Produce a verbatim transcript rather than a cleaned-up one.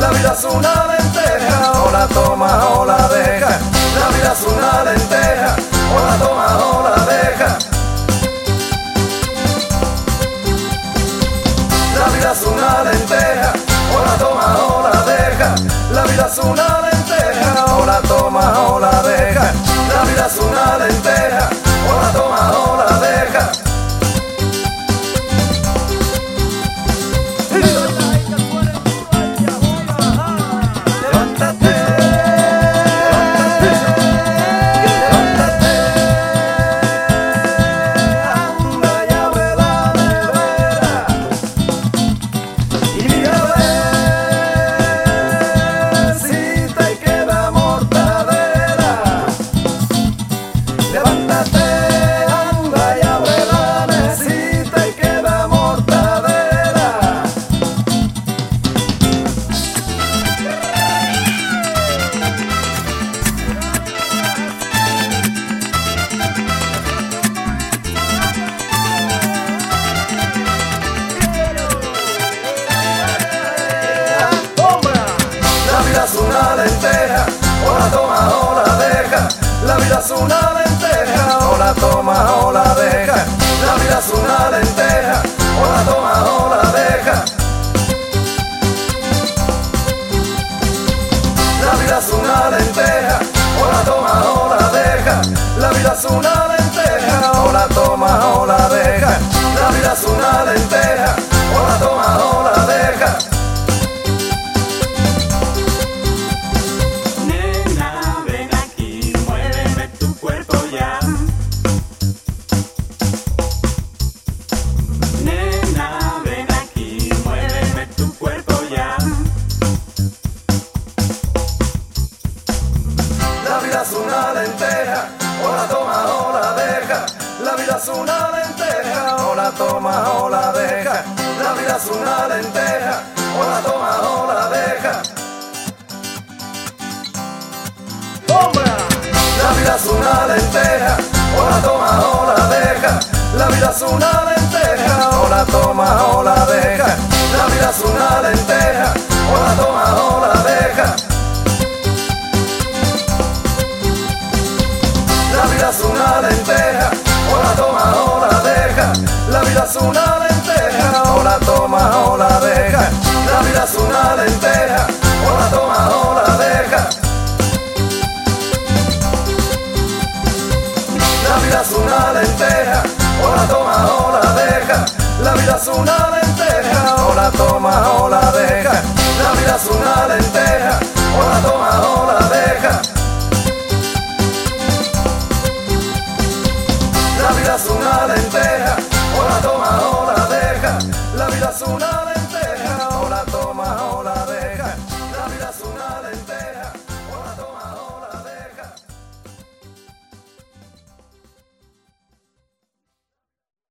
La vida es una lenteja, o la tomas o la dejas. La vida es una lenteja, o la tomas o la dejas. La vida es una lenteja, o la tomas o la dejas. La vida es una lenteja, o la tomas o la dejas. La vida es una lenteja, o la tomas o la dejas. La vida es una lenteja, o la tomas o la dejas. La vida es una lenteja, o la tomas o la dejas. La vida es una lenteja, o la tomas o la dejas. La vida es una lenteja, o la tomas o la dejas. La vida es una lenteja, o la tomas o la dejas. La vida es una lenteja, o la tomas o la dejas. La vida es una lenteja, o la tomas o la dejas. La vida es una lenteja, o la tomas o la dejas. La vida es una lenteja, o la tomas o la dejas. La vida es una lenteja, o la tomas o la dejas. La vida es una lenteja, o la tomas o la dejas. La vida es una lenteja, o la tomas o la dejas. La vida es una lenteja, o la tomas o la dejas. La vida es una lenteja, o la tomas o la dejas. La vida es una lenteja, o la tomas o la dejas. La vida es una lenteja, o la tomas o la dejas. La vida es una lenteja, o la tomas o la dejas. La vida es una lenteja, o la tomas o la dejas.